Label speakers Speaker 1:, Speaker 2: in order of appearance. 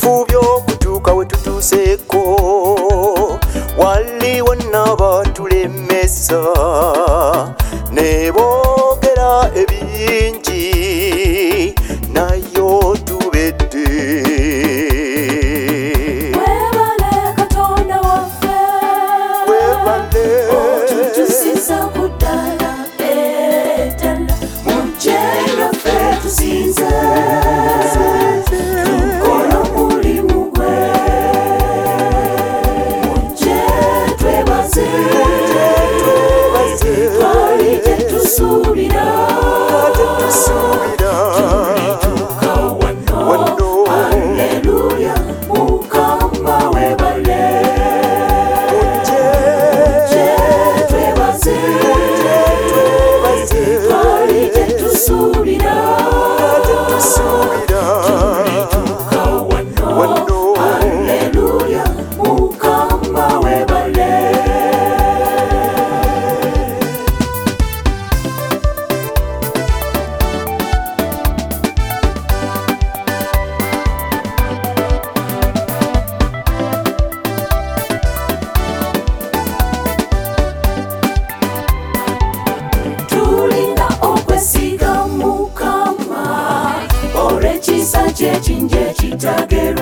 Speaker 1: tufubye okutuuka we tutuuseeko waliwo n'abatulemesa ne boogera ebingi nayo tubedde
Speaker 2: webale Katonda waffe
Speaker 1: webale
Speaker 2: otutusiza ku ddala eddala mujje lwaffe tusinze tukola omulimu gwe mujje twebaze twali tetusuubira tulituuka wano Alleluya Mukama webale mujje twebaze twali tetusuubira tulituuka wano Alleluya Mukama webale. Tulinga okwesiga Mukama olw'ekisa kye kingi ekitagerwa